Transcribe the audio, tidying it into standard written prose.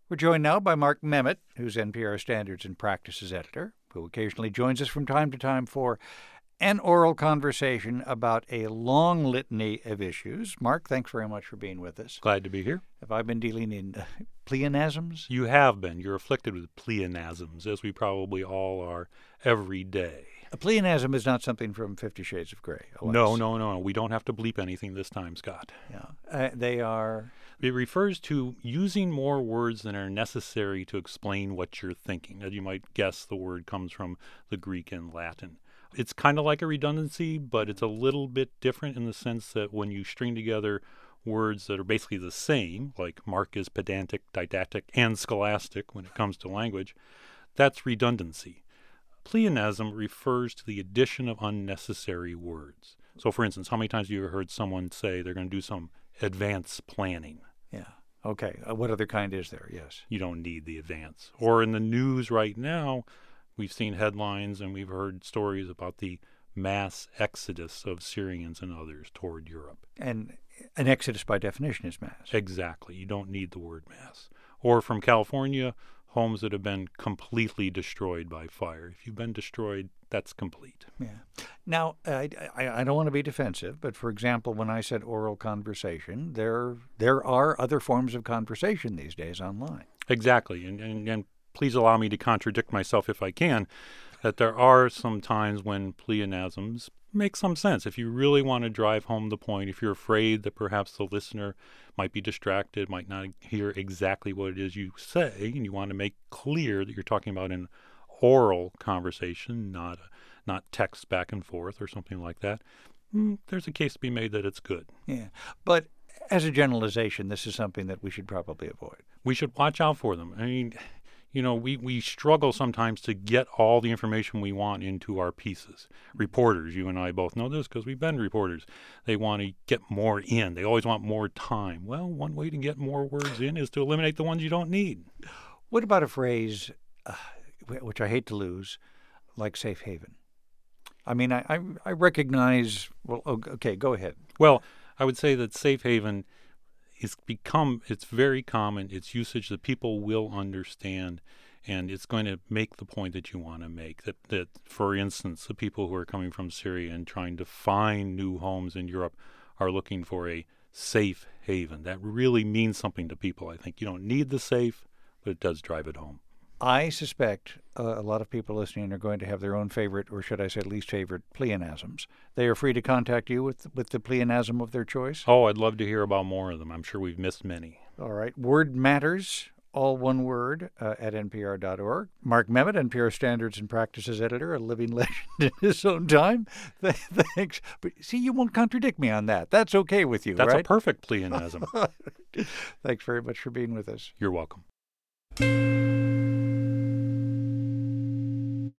We're joined now by Mark Memmott, who's NPR Standards and Practices editor, who occasionally joins us from time to time for an oral conversation about a long litany of issues. Mark, thanks very much for being with us. Glad to be here. Have I been dealing in pleonasms? You have been. You're afflicted with pleonasms, as we probably all are every day. A pleonasm is not something from 50 Shades of Grey. No. We don't have to bleep anything this time, Scott. Yeah. They are... It refers to using more words than are necessary to explain what you're thinking. As you might guess, the word comes from the Greek and Latin. It's kind of like a redundancy, but it's a little bit different in the sense that when you string together words that are basically the same, like Mark is pedantic, didactic, and scholastic when it comes to language, that's redundancy. Pleonasm refers to the addition of unnecessary words. So, for instance, how many times have you ever heard someone say they're going to do some advanced planning? Yeah. Okay. What other kind is there? Yes. You don't need the advance. Or in the news right now, we've seen headlines and we've heard stories about the mass exodus of Syrians and others toward Europe. And an exodus by definition is mass. Exactly. You don't need the word mass. Or from California, homes that have been completely destroyed by fire. If you've been destroyed, that's complete. Yeah. Now, I don't want to be defensive, but for example, when I said oral conversation, there are other forms of conversation these days online. Exactly. And please allow me to contradict myself if I can, that there are some times when pleonasms make some sense. If you really want to drive home the point, if you're afraid that perhaps the listener might be distracted, might not hear exactly what it is you say, and you want to make clear that you're talking about an oral conversation, not text back and forth or something like that, there's a case to be made that it's good. Yeah. But as a generalization, this is something that we should probably avoid. We should watch out for them. I mean, you know, we struggle sometimes to get all the information we want into our pieces. Reporters, you and I both know this because we've been reporters. They want to get more in. They always want more time. Well, one way to get more words in is to eliminate the ones you don't need. What about a phrase, which I hate to lose, like safe haven? I mean, I recognize, well, okay, go ahead. Well, I would say that safe haven it's very common. It's usage that people will understand, and it's going to make the point that you want to make. That, for instance, the people who are coming from Syria and trying to find new homes in Europe are looking for a safe haven. That really means something to people, I think. You don't need the safe, but it does drive it home. I suspect a lot of people listening are going to have their own favorite, or should I say least favorite, pleonasms. They are free to contact you with the pleonasm of their choice. Oh, I'd love to hear about more of them. I'm sure we've missed many. All right. Word Matters, all one word, at npr.org. Mark Memmott, NPR Standards and Practices editor, a living legend in his own time. Thanks. But see, you won't contradict me on that. That's okay with you, That's right? a perfect pleonasm. Thanks very much for being with us. You're welcome.